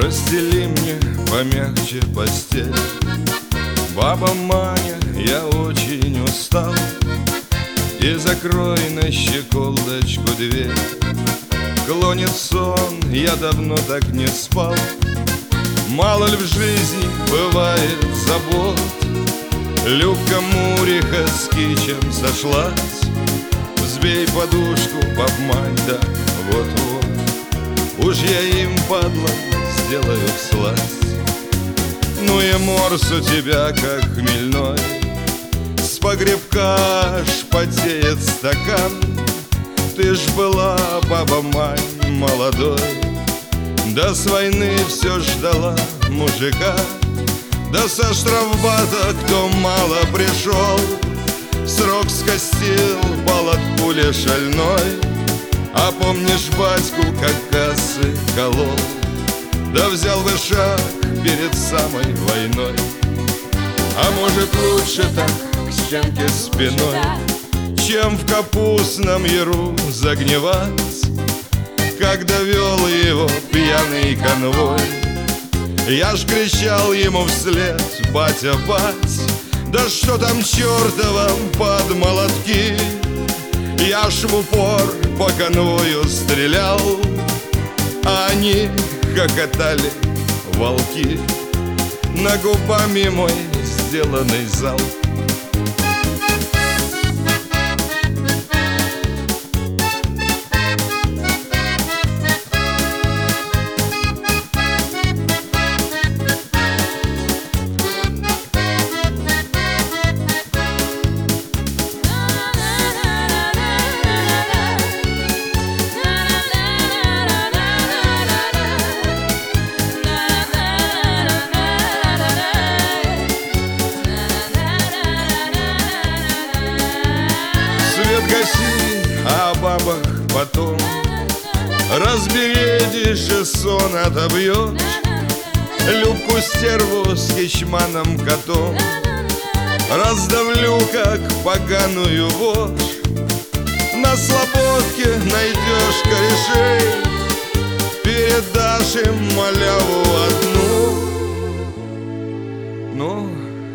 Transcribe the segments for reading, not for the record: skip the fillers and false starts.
Постели мне помягче постель. Баба Маня, я очень устал, и закрой на щеколдочку дверь. Клонит сон, я давно так не спал. Мало ли в жизни бывает забот. Любка Муриха с кичем сошлась. Взбей подушку, баб Мань, да вот-вот. Уж я им, падла, сделаю всласть. Ну и морс у тебя, как хмельной, с погребка аж потеет стакан. Ты ж была, баба Мань, молодой, да с войны все ждала мужика. Да со штрафбата, кто мало пришел, срок скостил, пал от пули шальной. А помнишь батьку, как кассы колол, да взял бы шаг перед самой войной. А может лучше так к стенке спиной, чем в капустном яру загнивать, когда вел его пьяный конвой. Я ж кричал ему вслед: батя, бать, да что там чертова под молотки. Я ж в упор по конвою стрелял, а они хохотали, волки, на губами мой сделанный залп. О бабах потом разбередишь и сон отобьешь. Любку стерву с ячманом котом раздавлю, как поганую вошь. На слободке найдешь корешей, передашь им маляву одну. Ну,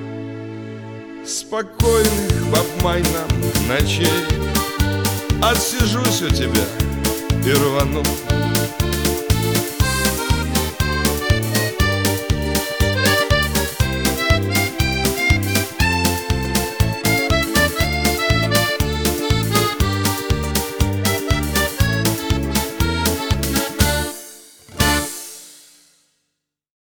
спокойных, баб Мань, нам ночей. Отсижусь у тебя и рвану.